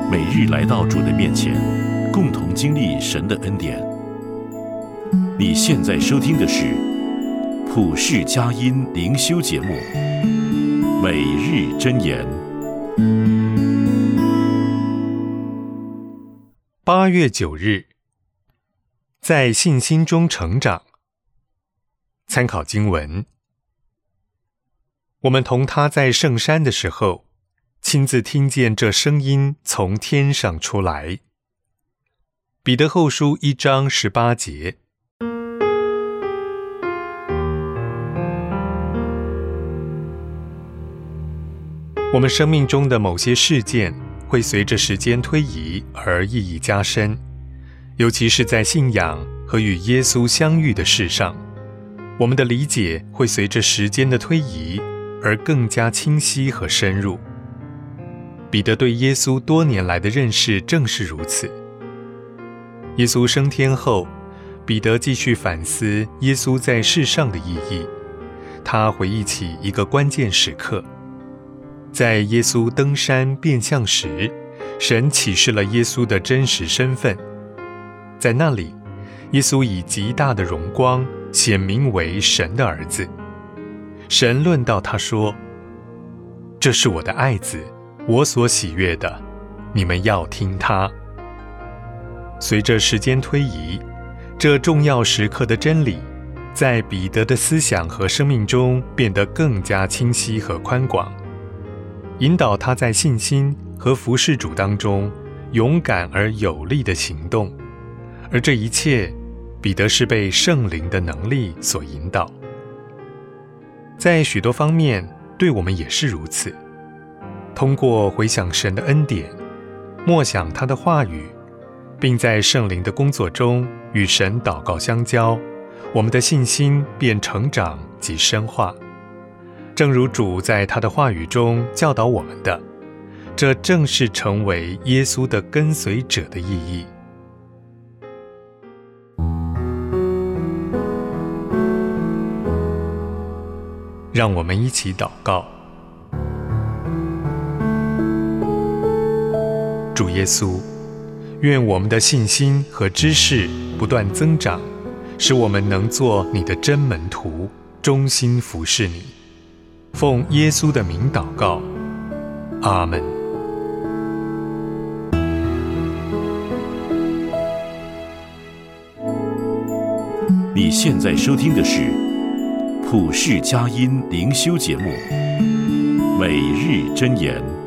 每日来到主的面前，共同经历神的恩典。你现在收听的是普世佳音灵修节目《每日箴言》。 8月9日，在信心中成长。参考经文：我们同他在圣山的时候，亲自听见这声音从天上出来。彼得后书1章18节。我们生命中的某些事件会随着时间推移而意义加深，尤其是在信仰和与耶稣相遇的事上，我们的理解会随着时间的推移而更加清晰和深入。彼得对耶稣多年来的认识正是如此。耶稣升天后，彼得继续反思耶稣在世上的意义。他回忆起一个关键时刻，在耶稣登山变相时，神启示了耶稣的真实身份。在那里，耶稣以极大的荣光显明为神的儿子。神论到他说：“这是我的爱子，我所喜悦的，你们要听他。”随着时间推移，这重要时刻的真理在彼得的思想和生命中变得更加清晰和宽广，引导他在信心和服事主当中勇敢而有力的行动。而这一切，彼得是被圣灵的能力所引导。在许多方面，对我们也是如此。通过回想神的恩典，默想他的话语，并在圣灵的工作中与神祷告相交，我们的信心便成长及深化。正如主在他的话语中教导我们的，这正是成为耶稣的跟随者的意义。让我们一起祷告。主耶稣，愿我们的信心和知识不断增长，使我们能做你的真门徒，忠心服侍你。奉耶稣的名祷告，阿们。 你现在收听的是普世佳音灵修节目《每日箴言》。